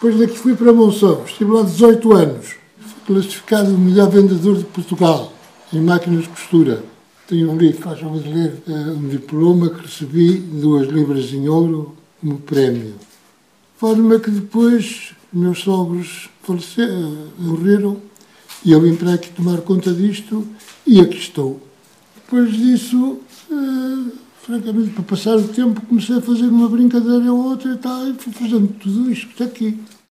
Depois daqui fui para Monção, estive lá 18 anos. Fui classificado o melhor vendedor de Portugal em máquinas de costura. Tenho um livro, faz favor de ler, um diploma que recebi, 2 libras em ouro, como prémio. De forma que depois meus sogros morreram e eu vim para aqui tomar conta disto e aqui estou. Depois disso, francamente, para passar o tempo, comecei a fazer uma brincadeira ou outra e tal, e fui fazendo tudo isto aqui.